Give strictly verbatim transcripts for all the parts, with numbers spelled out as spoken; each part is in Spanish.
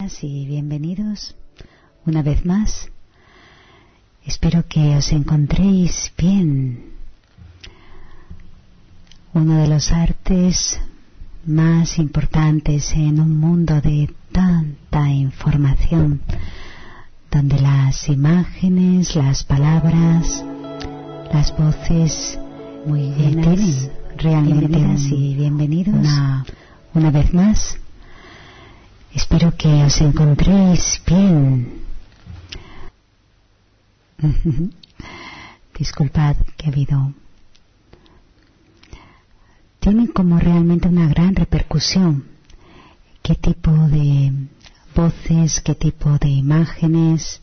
bienvenidas y bienvenidos una vez más. Espero que os encontréis bien. Uno de los artes más importantes en un mundo de tanta información, donde las imágenes, las palabras, las voces muy buenas, realmente bienvenidas y bienvenidos una, una vez más. Espero que os encontréis bien. Disculpad que ha habido. Tiene como realmente una gran repercusión qué tipo de voces, qué tipo de imágenes,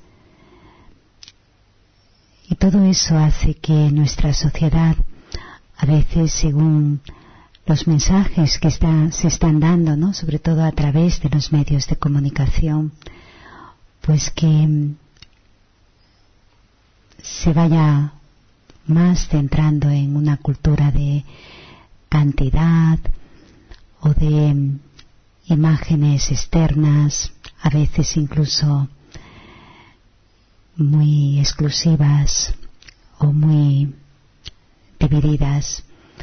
y todo eso hace que nuestra sociedad, a veces según los mensajes que está, se están dando, ¿no?, sobre todo a través de los medios de comunicación, pues que se vaya más centrando en una cultura de cantidad o de imágenes externas, a veces incluso muy exclusivas o muy divididas.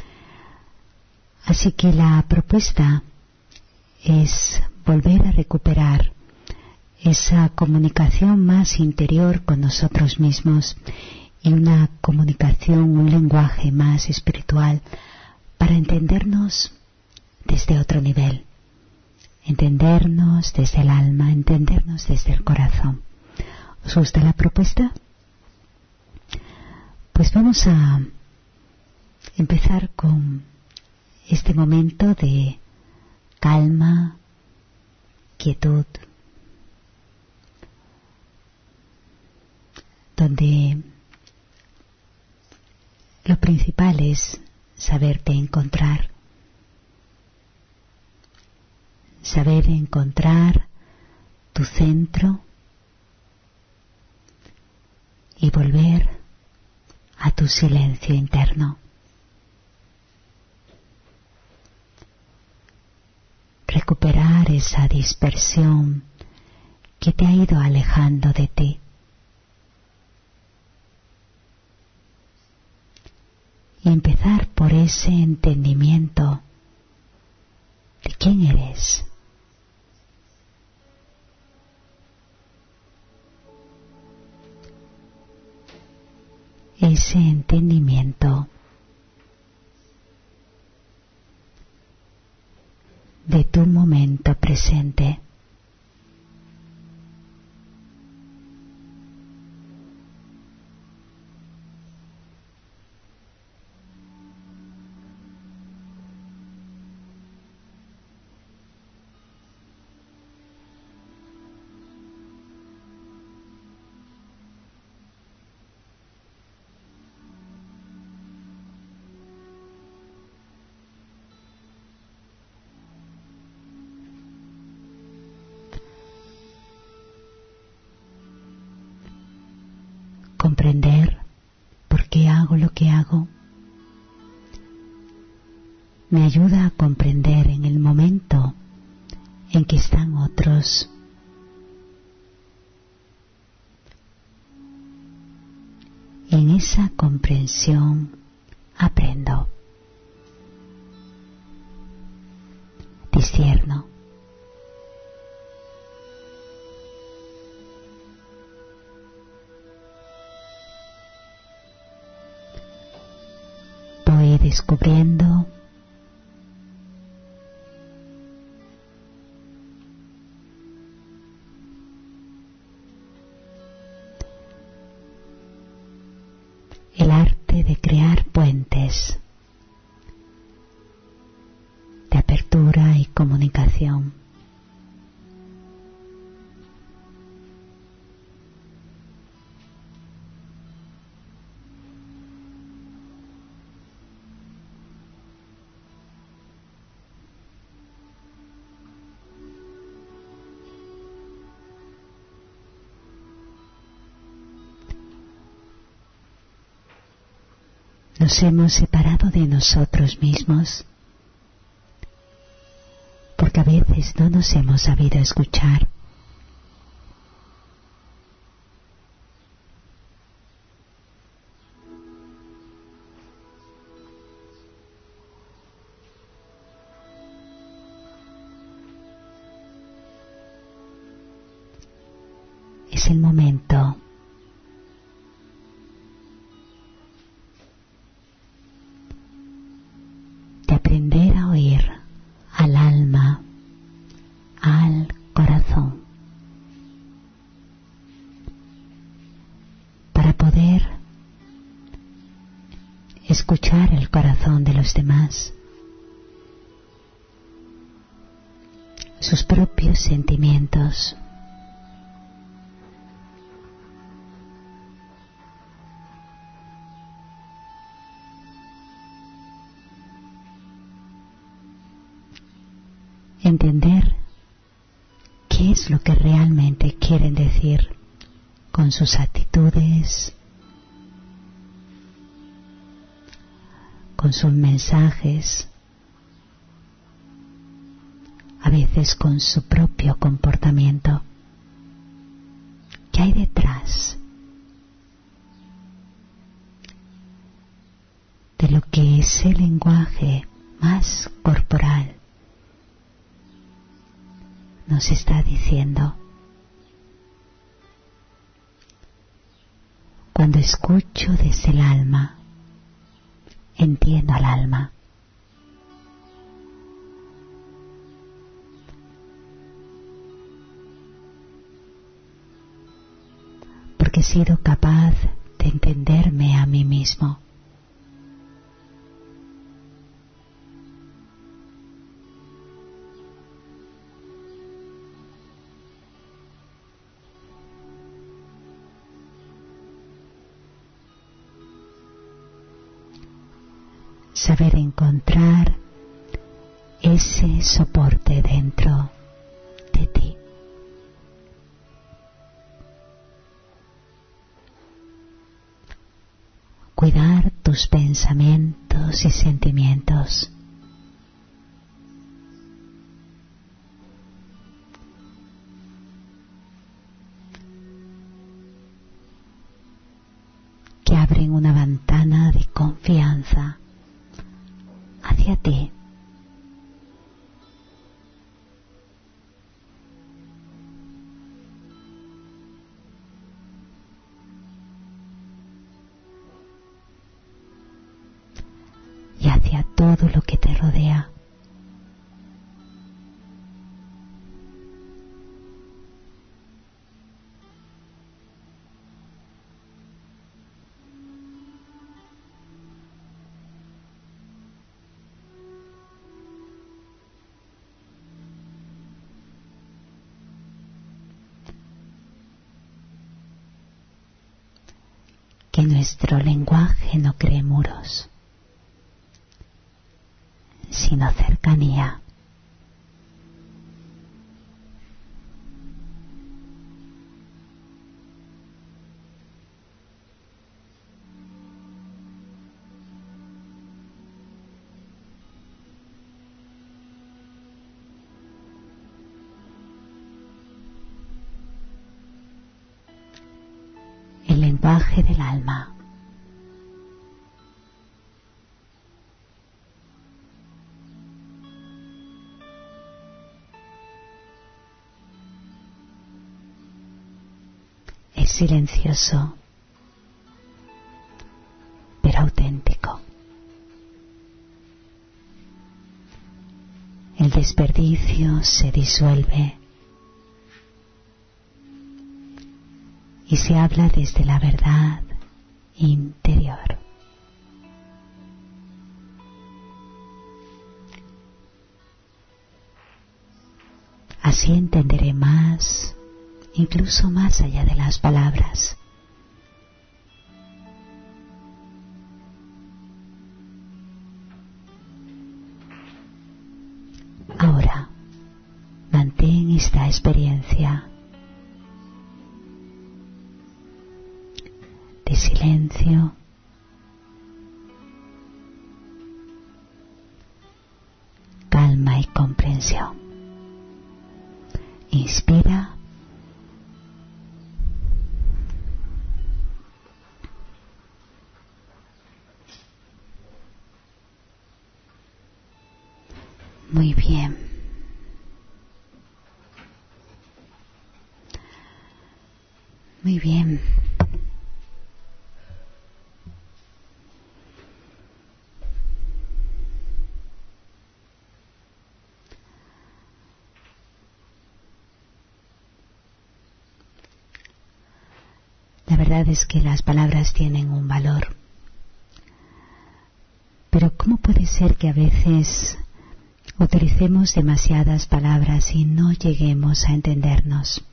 Así que la propuesta es volver a recuperar esa comunicación más interior con nosotros mismos y una comunicación, un lenguaje más espiritual para entendernos desde otro nivel, entendernos desde el alma, entendernos desde el corazón. ¿Os gusta la propuesta? Pues vamos a empezar con este momento de calma, quietud, donde lo principal es saberte encontrar, saber encontrar tu centro y volver a tu silencio interno. Recuperar esa dispersión que te ha ido alejando de ti. Y empezar por ese entendimiento de quién eres. Ese entendimiento de tu momento presente. Comprender por qué hago lo que hago me ayuda a comprender en el momento en que están otros. Y en esa comprensión aprendo, discierno. Voy descubriendo el arte de crear puentes de apertura y comunicación. Nos hemos separado de nosotros mismos porque a veces no nos hemos sabido escuchar es el momento de aprender a oír al alma, al corazón, para poder escuchar el corazón de los demás, sus propios sentimientos. Entender qué es lo que realmente quieren decir con sus actitudes, con sus mensajes, a veces con su propio comportamiento. ¿Qué hay detrás de lo que es el lenguaje más corporal nos está diciendo? Cuando escucho desde el alma, entiendo al alma. Porque he sido capaz de entenderme a mí mismo. Saber encontrar ese soporte dentro de ti. Cuidar tus pensamientos y sentimientos. Que abren una ventana de confianza hacia ti. Y hacia todo lo que te rodea. Que nuestro lenguaje no cree muros, sino cercanía. El lenguaje del alma. Es silencioso, pero auténtico. El desperdicio se disuelve y se habla desde la verdad interior. Así entenderé más, incluso más allá de las palabras. Ahora, mantén esta experiencia de silencio, calma y comprensión. Inspira. Muy bien. Muy bien. La verdad es que las palabras tienen un valor. Pero ¿cómo puede ser que a veces utilicemos demasiadas palabras y no lleguemos a entendernos?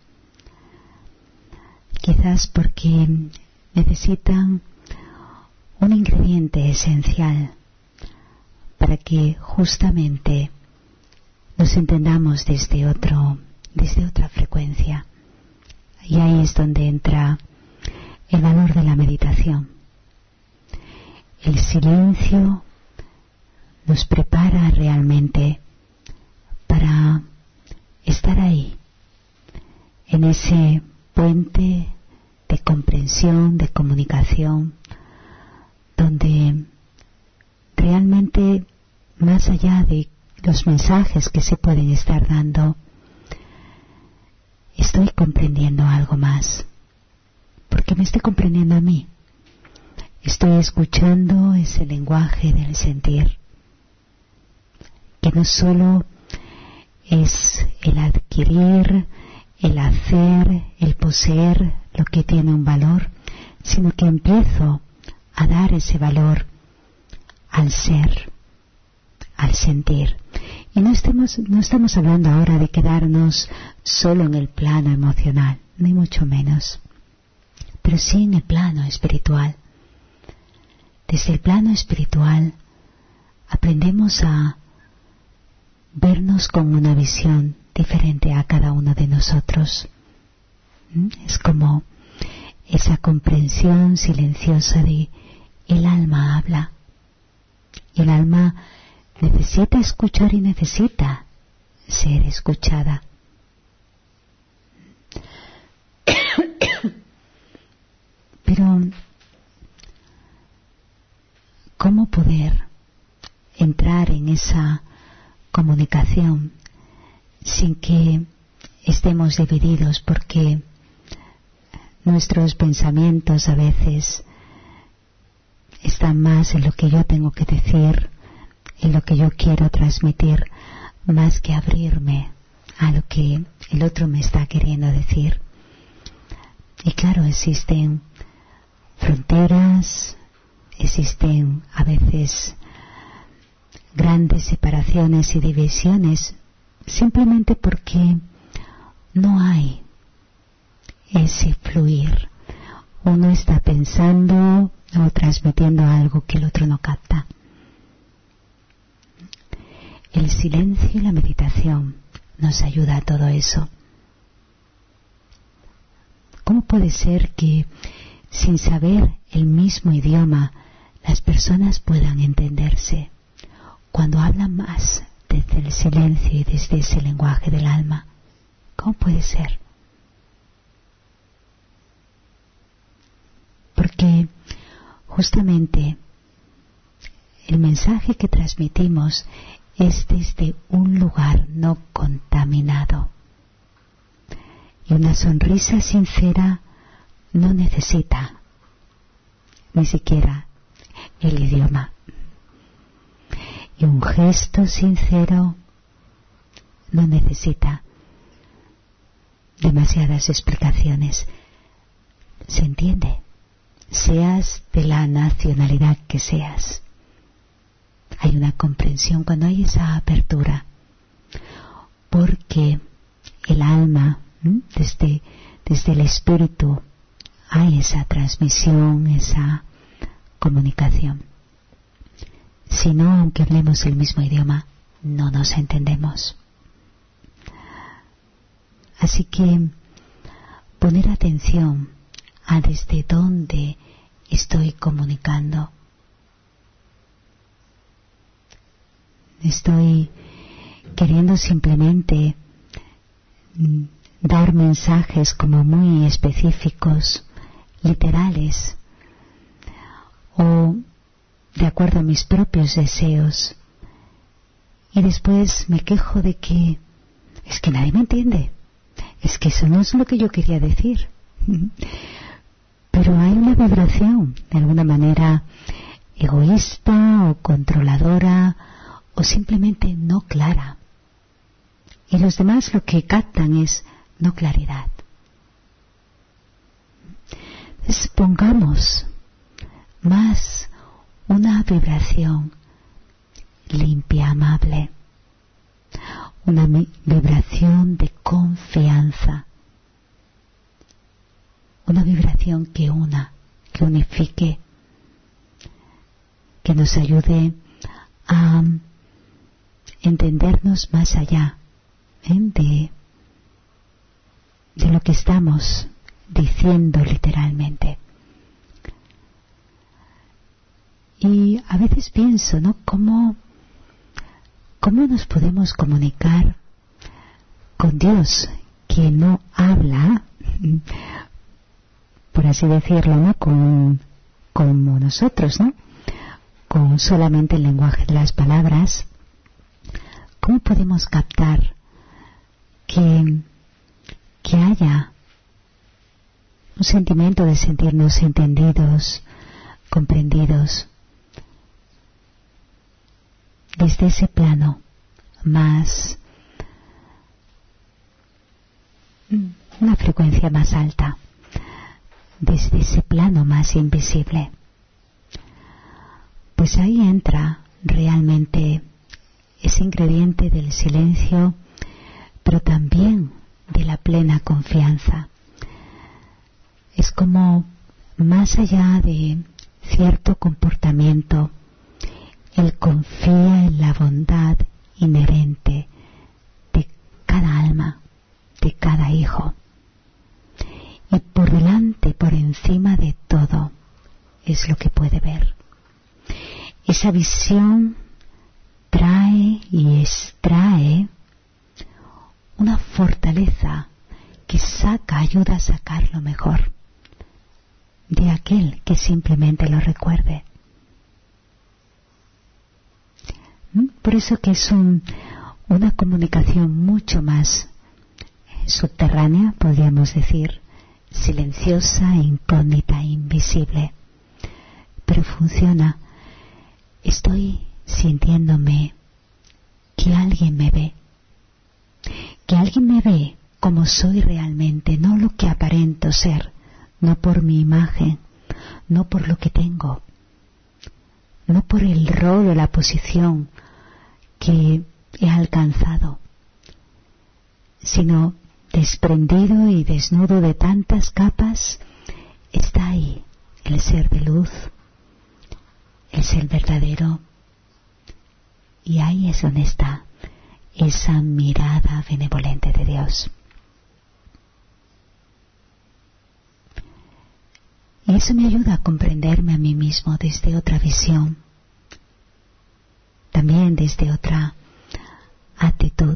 Quizás porque necesitan un ingrediente esencial para que justamente nos entendamos desde otro, desde otra frecuencia. Y ahí es donde entra el valor de la meditación. El silencio nos prepara realmente para estar ahí, en ese puente de comprensión, de comunicación, donde realmente, más allá de los mensajes que se pueden estar dando, estoy comprendiendo algo más, porque me estoy comprendiendo a mí. Estoy escuchando ese lenguaje del sentir, que no solo es el adquirir, el hacer, el poseer lo que tiene un valor, sino que empiezo a dar ese valor al ser, al sentir. Y no estamos, no estamos hablando ahora de quedarnos solo en el plano emocional, ni mucho menos, pero sí en el plano espiritual. Desde el plano espiritual aprendemos a vernos con una visión diferente a cada uno de nosotros. Es como esa comprensión silenciosa de el alma habla. Y el alma necesita escuchar y necesita ser escuchada. Pero ¿cómo poder entrar en esa comunicación sin que estemos divididos? Porque nuestros pensamientos a veces están más en lo que yo tengo que decir, en lo que yo quiero transmitir, más que abrirme a lo que el otro me está queriendo decir. Y claro, existen fronteras, existen a veces grandes separaciones y divisiones, simplemente porque no hay ese fluir. Uno está pensando o transmitiendo algo que el otro no capta. El silencio y la meditación nos ayuda a todo eso. ¿Cómo puede ser que sin saber el mismo idioma las personas puedan entenderse cuando hablan más desde el silencio y desde ese lenguaje del alma? ¿Cómo puede ser? Porque justamente el mensaje que transmitimos es desde un lugar no contaminado. Y una sonrisa sincera no necesita ni siquiera el idioma. Y un gesto sincero no necesita demasiadas explicaciones. ¿Se entiende? Seas de la nacionalidad que seas. Hay una comprensión cuando hay esa apertura. Porque el alma, ¿m? desde, desde el espíritu, hay esa transmisión, esa comunicación. Si no, aunque hablemos el mismo idioma, no nos entendemos. Así que poner atención a desde dónde estoy comunicando. Estoy queriendo simplemente dar mensajes como muy específicos, literales, o de acuerdo a mis propios deseos, y después me quejo de que es que nadie me entiende, es que eso no es lo que yo quería decir, Pero hay una vibración, de alguna manera egoísta o controladora o simplemente no clara. Y los demás lo que captan es no claridad. Entonces pongamos más una vibración limpia, amable, una vibración de confianza, una vibración que una, que unifique, que nos ayude a entendernos más allá ¿eh? de, de lo que estamos diciendo literalmente. Y a veces pienso, ¿no? ¿Cómo, cómo nos podemos comunicar con Dios que no habla, por así decirlo, ¿no? Con, como nosotros, ¿no? Con solamente el lenguaje de las palabras. ¿Cómo podemos captar que, que haya un sentimiento de sentirnos entendidos, comprendidos, desde ese plano más, una frecuencia más alta, desde ese plano más invisible? Pues ahí entra realmente ese ingrediente del silencio, pero también de la plena confianza. Es como más allá de cierto comportamiento, Él confía en la bondad inherente de cada alma, de cada hijo. Y por delante, por encima de todo, es lo que puede ver. Esa visión trae y extrae una fortaleza que saca, ayuda a sacar lo mejor de aquel que simplemente lo recuerde. Por eso que es un, una comunicación mucho más subterránea, podríamos decir, silenciosa, incógnita, invisible, pero funciona. Estoy sintiéndome que alguien me ve, que alguien me ve como soy realmente, no lo que aparento ser, no por mi imagen, no por lo que tengo, no por el rol o la posición que he alcanzado, sino desprendido y desnudo de tantas capas, está ahí el ser de luz, el ser verdadero, y ahí es donde está esa mirada benevolente de Dios. Y eso me ayuda a comprenderme a mí mismo desde otra visión, también desde otra actitud,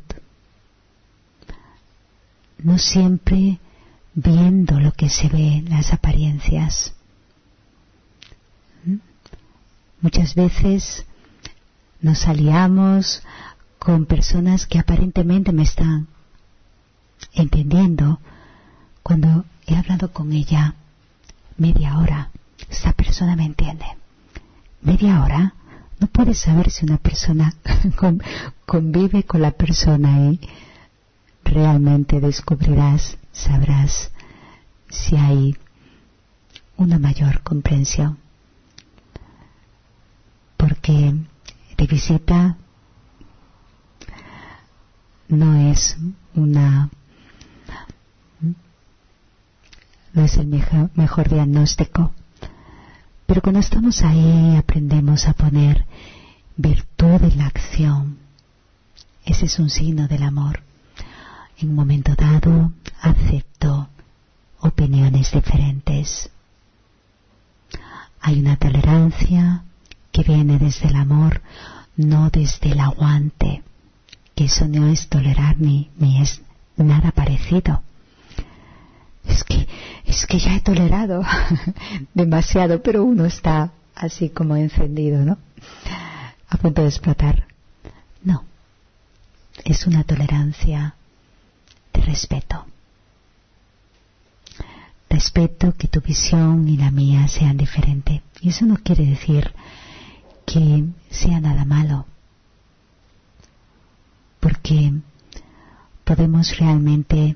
no siempre viendo lo que se ve en las apariencias. ¿Mm? Muchas veces nos aliamos con personas que aparentemente me están entendiendo. Cuando he hablado con ella media hora, esa persona me entiende. Media hora, no puedes saber si una persona convive con la persona y realmente descubrirás, sabrás si hay una mayor comprensión. Porque de visita no es una no es el mejor, mejor diagnóstico, pero cuando estamos ahí aprendemos a poner virtud en la acción. Ese es un signo del amor. En un momento dado acepto opiniones diferentes. Hay una tolerancia que viene desde el amor, no desde el aguante, que eso no es tolerar ni, ni es nada parecido. Es que, es que ya he tolerado demasiado, pero uno está así como encendido, ¿no? A punto de explotar. No, es una tolerancia de respeto. respeto que tu visión y la mía sean diferentes. Y eso no quiere decir que sea nada malo, porque podemos realmente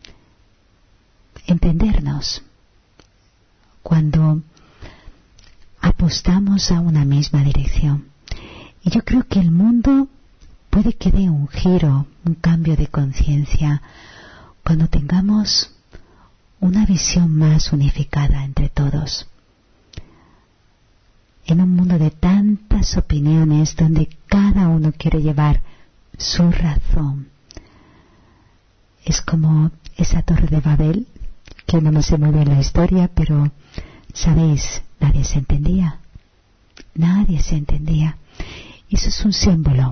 entendernos cuando apostamos a una misma dirección. Y yo creo que el mundo puede que dé un giro, un cambio de conciencia, cuando tengamos una visión más unificada entre todos. En un mundo de tantas opiniones, donde cada uno quiere llevar su razón, es como esa torre de Babel, que no me sé muy bien la historia, pero, ¿sabéis? Nadie se entendía. Nadie se entendía. Y eso es un símbolo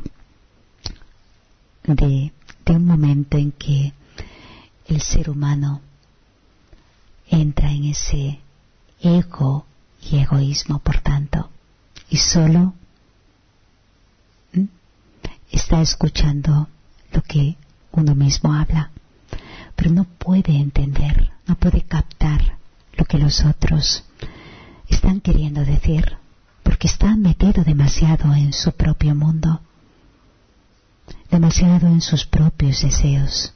de, de un momento en que el ser humano entra en ese ego y egoísmo, por tanto, y solo ¿m? está escuchando lo que uno mismo habla, pero no puede entender, no puede captar lo que los otros están queriendo decir, porque están metidos demasiado en su propio mundo, demasiado en sus propios deseos,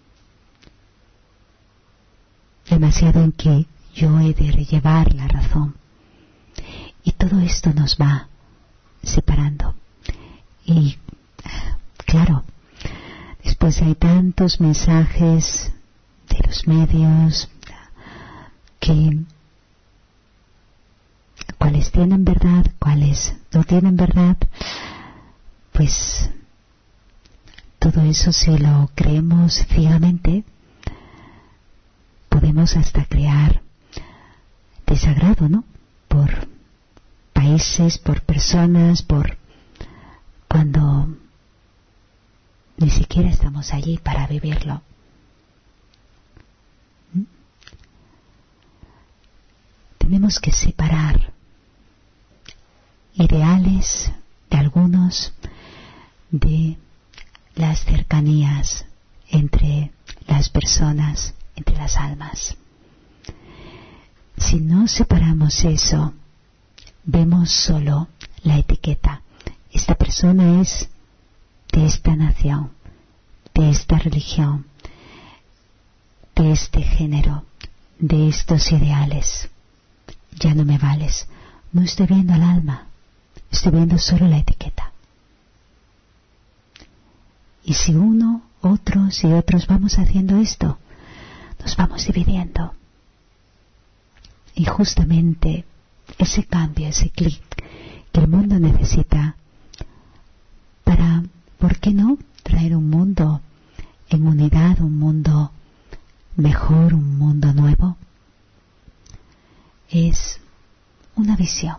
demasiado en que yo he de llevar la razón. Y todo esto nos va separando. Y claro, después hay tantos mensajes de los medios que cuáles tienen verdad, cuáles no tienen verdad, pues todo eso, si lo creemos ciegamente, podemos hasta crear desagrado, ¿no? Por países, por personas, por cuando ni siquiera estamos allí para vivirlo. ¿Mm? Tenemos que separar ideales de algunos de las cercanías entre las personas, entre las almas. Si no separamos eso, vemos solo la etiqueta. Esta persona es de esta nación, de esta religión, de este género, de estos ideales. Ya no me vales. No estoy viendo al alma, estoy viendo solo la etiqueta. Y si uno, otros y otros vamos haciendo esto, nos vamos dividiendo. Y justamente ese cambio, ese clic que el mundo necesita para, ¿por qué no?, traer un mundo en unidad, un mundo mejor, un mundo nuevo, es una visión,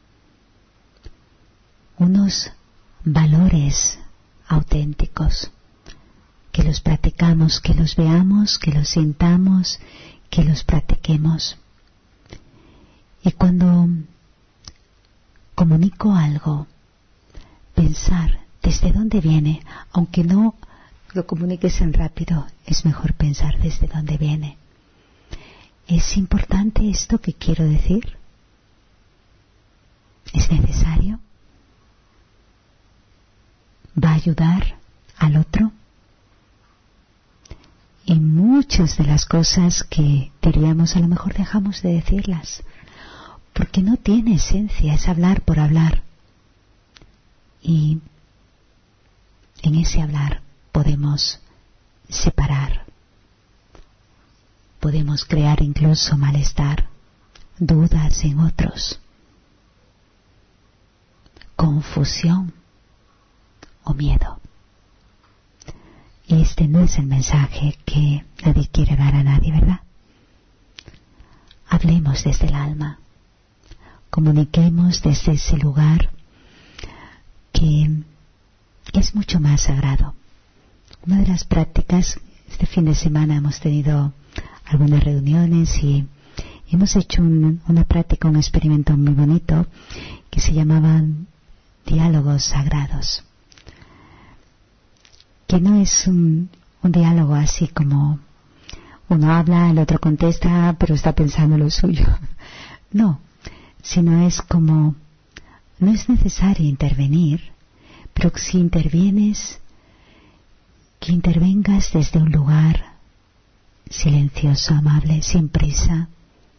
unos valores auténticos, que los practicamos, que los veamos, que los sintamos, que los practiquemos. Y cuando comunico algo, pensar desde dónde viene, aunque no lo comuniques en rápido, es mejor pensar desde dónde viene. ¿Es importante esto que quiero decir? ¿Es necesario? ¿Va a ayudar al otro? Y muchas de las cosas que diríamos, a lo mejor dejamos de decirlas, porque no tiene esencia, es hablar por hablar. Y en ese hablar podemos separar, podemos crear incluso malestar, dudas en otros, confusión o miedo. Y este no es el mensaje que nadie quiere dar a nadie, ¿verdad? Hablemos desde el alma, comuniquemos desde ese lugar que es mucho más sagrado. Una de las prácticas, este fin de semana hemos tenido algunas reuniones y hemos hecho un, una práctica, un experimento muy bonito que se llamaban diálogos sagrados, que no es un, un diálogo así como uno habla, el otro contesta, pero está pensando lo suyo. No, sino es como, no es necesario intervenir, pero si intervienes, que intervengas desde un lugar silencioso, amable, sin prisa.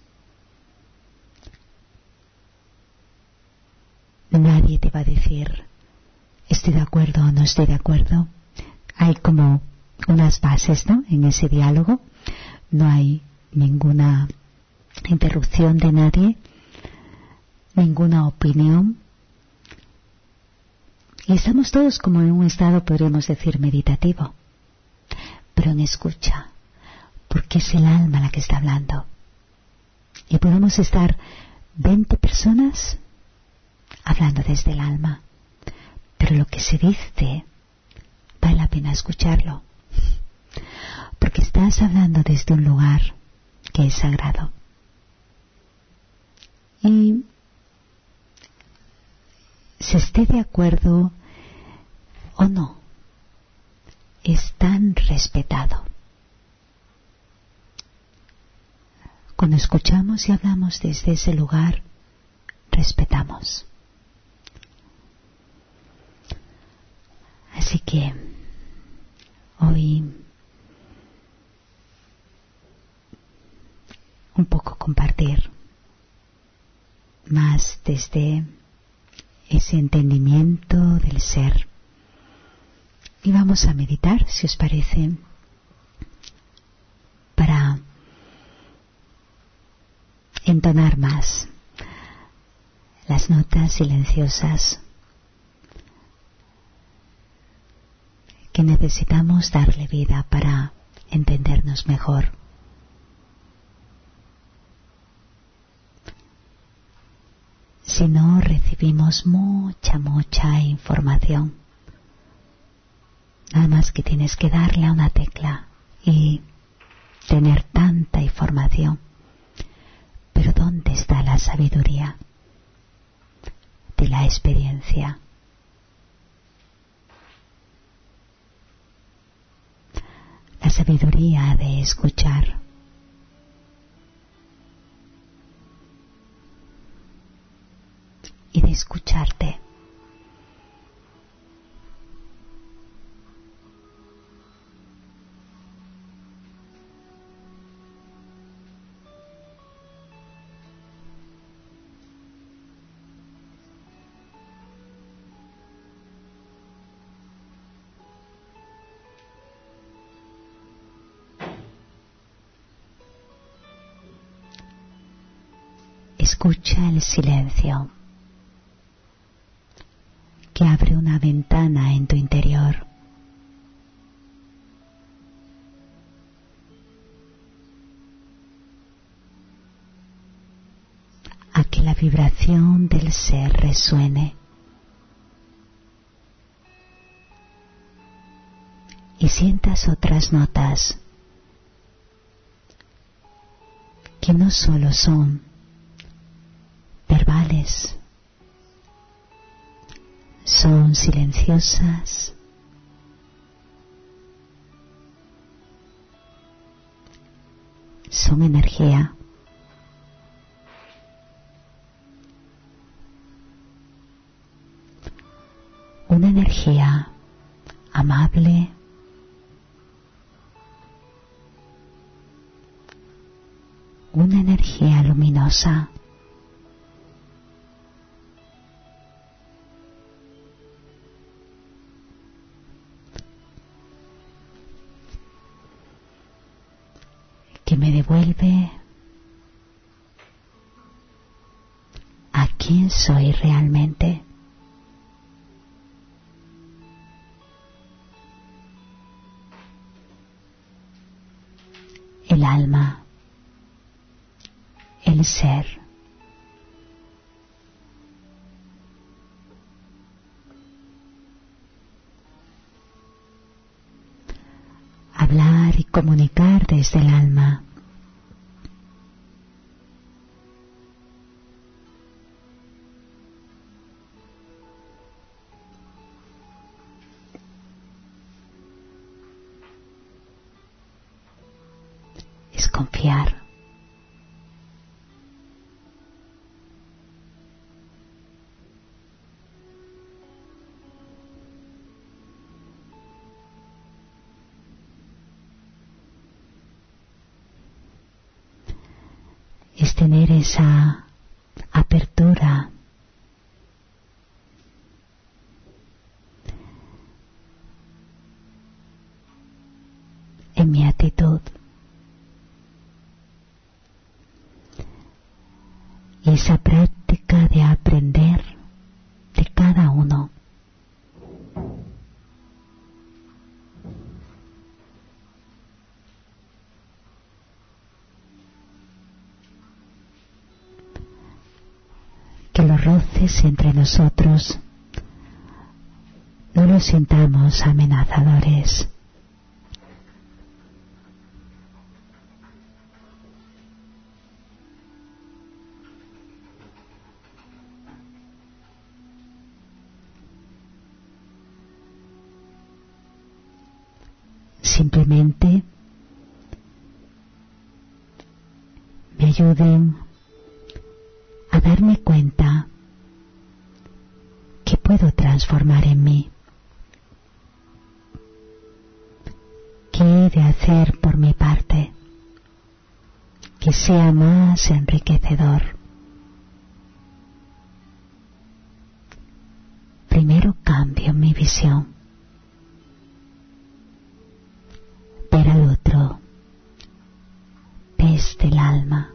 Nadie te va a decir, estoy de acuerdo o no estoy de acuerdo. Hay como unas bases, ¿no?, en ese diálogo. No hay ninguna interrupción de nadie, ninguna opinión. Y estamos todos como en un estado, podríamos decir, meditativo, pero en escucha, porque es el alma la que está hablando. Y podemos estar veinte personas hablando desde el alma, pero lo que se dice vale la pena escucharlo, porque estás hablando desde un lugar que es sagrado. Y se esté de acuerdo o no, es tan respetado. Cuando escuchamos y hablamos desde ese lugar, respetamos. Así que hoy un poco compartir más desde ese entendimiento del ser. Y vamos a meditar, si os parece, para entonar más las notas silenciosas que necesitamos darle vida para entendernos mejor. Si no, recibimos mucha, mucha información. Nada más que tienes que darle a una tecla y tener tanta información. Pero ¿dónde está la sabiduría de la experiencia? La sabiduría de escuchar. Y de escucharte. Escucha el silencio que abre una ventana en tu interior. A que la vibración del ser resuene y sientas otras notas que no solo son verbales, son silenciosas, son energía. Una energía amable, una energía luminosa. Que me devuelve a quién soy realmente. El alma, el ser. Hablar y comunicar desde el alma. confiar. Es tener esa apertura en mi actitud y esa práctica de aprender de cada uno. Que los roces entre nosotros no los sintamos amenazadores. Simplemente me ayuden a darme cuenta que puedo transformar en mí, qué he de hacer por mi parte que sea más enriquecedor. Primero cambio mi visión, ver al otro desde el alma.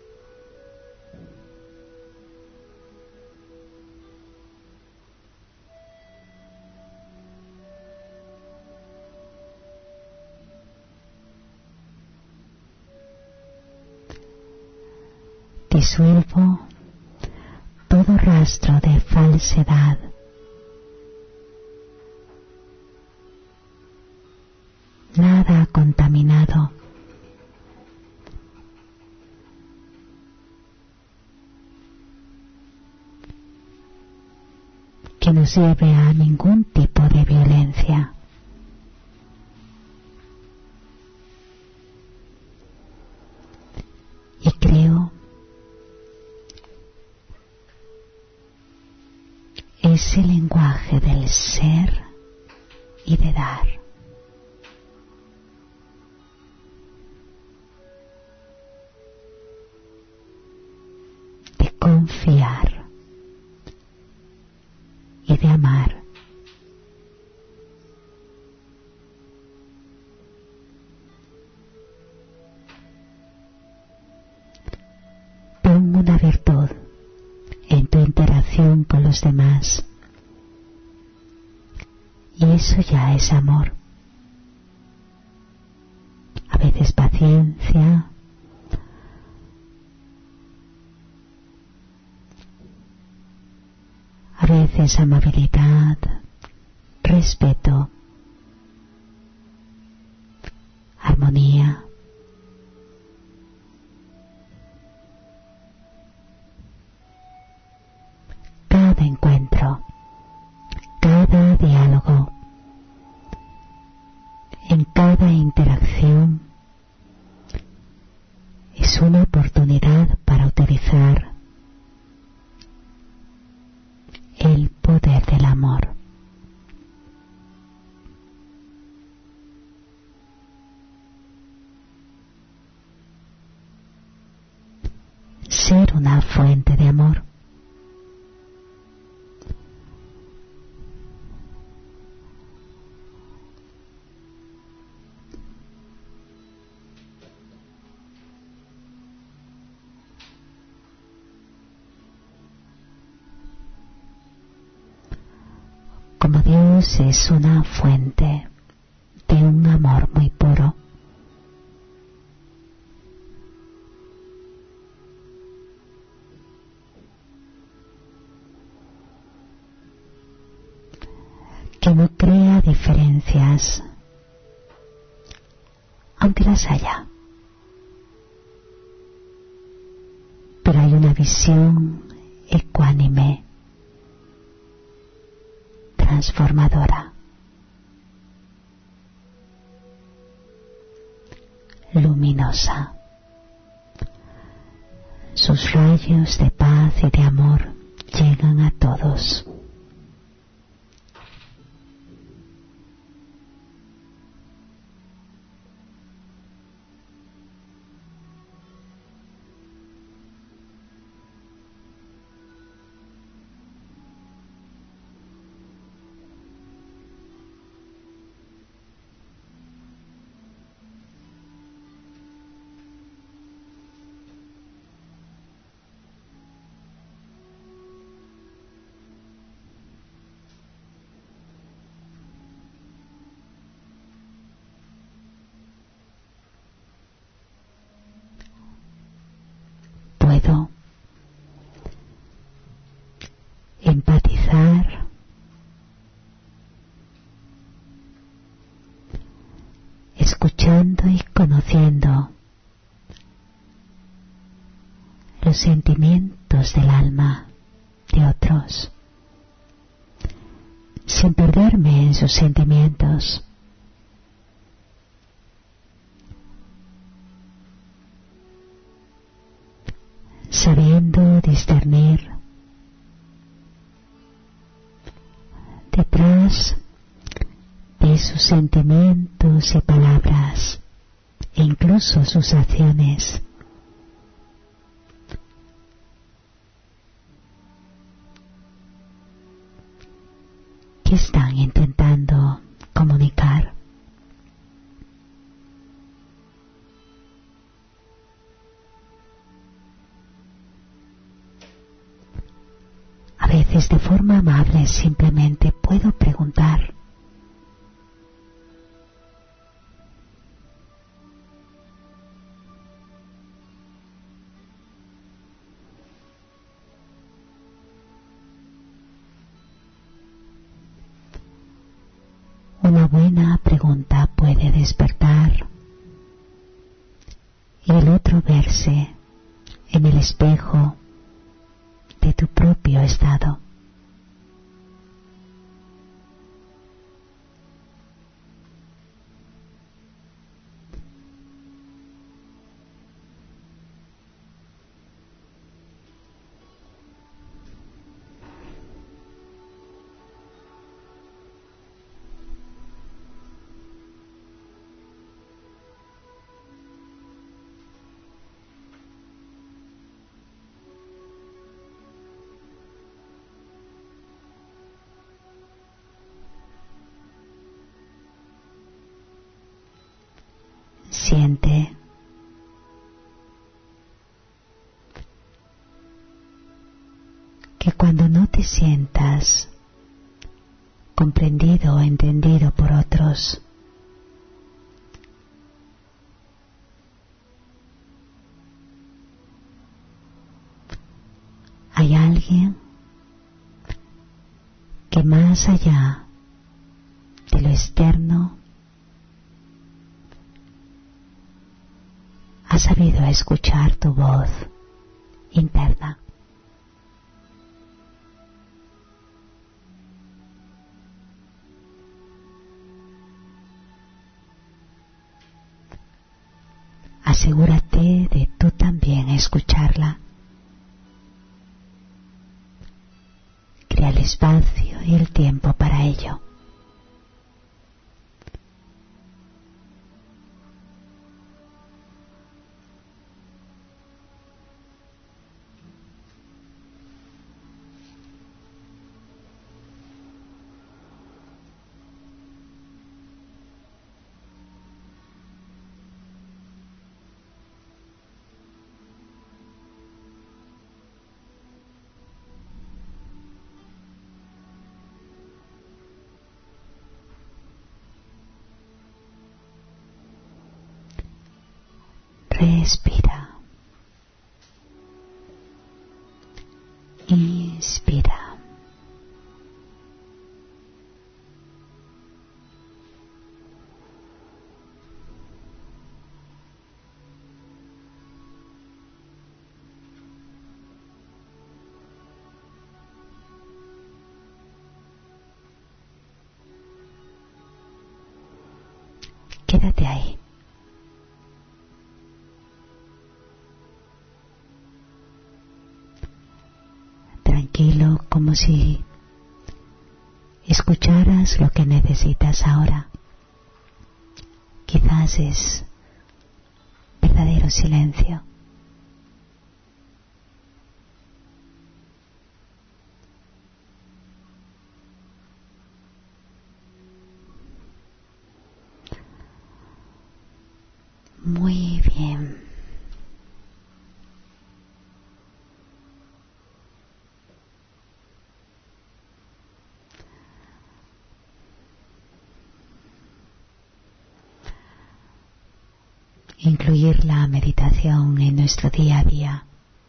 Disuelvo todo rastro de falsedad. Nada contaminado. Que nos lleve a ningún tipo de violencia. Y creo ese lenguaje del ser y de dar. De confiar y de amar. Pon una virtud en tu interacción con los demás y eso ya es amor. A veces paciencia, a veces amabilidad, respeto, armonía. Cada encuentro, cada diálogo, en cada interacción es una oportunidad para utilizar el poder del amor. Ser una fuente de amor. Como Dios es una fuente de un amor muy puro, que no crea diferencias, aunque las haya, pero hay una visión ecuánime, transformadora, luminosa. Sus rayos de paz y de amor llegan a todos. Puedo empatizar escuchando y conociendo los sentimientos del alma de otros, sin perderme en sus sentimientos. Sabiendo discernir detrás de sus sentimientos y palabras e incluso sus acciones, ¿qué están intentando comunicar? A veces de forma amable simplemente puedo preguntar: una buena pregunta puede despertar y el otro verse en el espejo de tu propio estado. Siente que cuando no te sientas comprendido o entendido por otros, hay alguien que más allá de lo externo ha sabido escuchar tu voz interna. Asegúrate de tú también escucharla. Crea el espacio y el tiempo para ello. Respira. Inspira. Quédate ahí. tranquilo, como si escucharas lo que necesitas ahora. Quizás es verdadero silencio. Muy bien. Incluir la meditación en nuestro día a día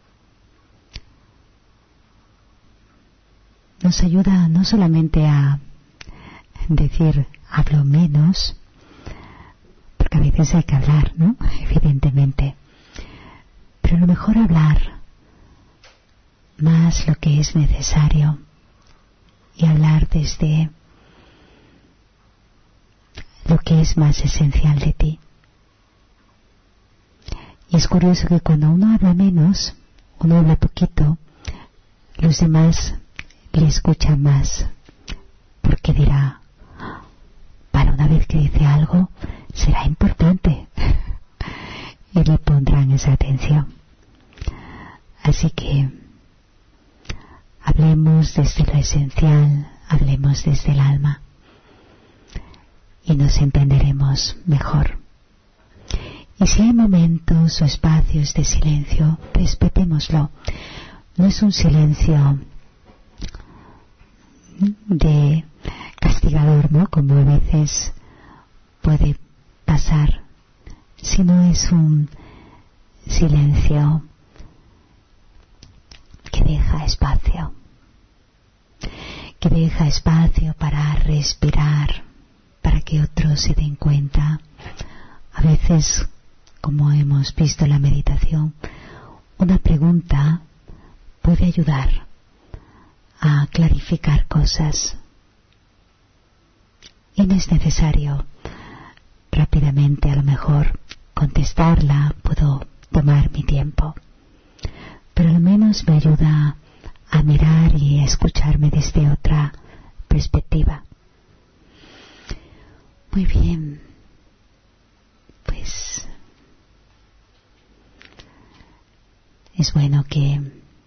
nos ayuda no solamente a decir hablo menos, porque a veces hay que hablar, ¿no? Evidentemente, pero a lo mejor hablar más lo que es necesario y hablar desde lo que es más esencial de ti. Y es curioso que cuando uno habla menos, uno habla poquito, los demás le escuchan más, porque dirá, para una vez que dice algo, será importante, y le pondrán esa atención. Así que hablemos desde lo esencial, hablemos desde el alma, y nos entenderemos mejor. Y si hay momentos o espacios de silencio, respetémoslo. No es un silencio de castigador, ¿no? Como a veces puede pasar, sino es un silencio que deja espacio, que deja espacio para respirar, para que otros se den cuenta. A veces, como hemos visto en la meditación, una pregunta puede ayudar a clarificar cosas. Y no es necesario rápidamente, a lo mejor, contestarla, puedo tomar mi tiempo. Pero al menos me ayuda a mirar y a escucharme desde otra perspectiva. Muy bien. Pues es bueno que,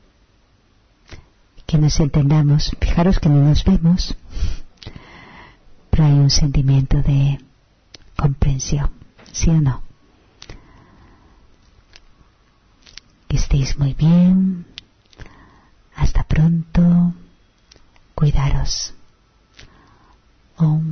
que nos entendamos. Fijaros que no nos vemos, pero hay un sentimiento de comprensión, ¿sí o no? Que estéis muy bien. Hasta pronto. Cuidaros. Om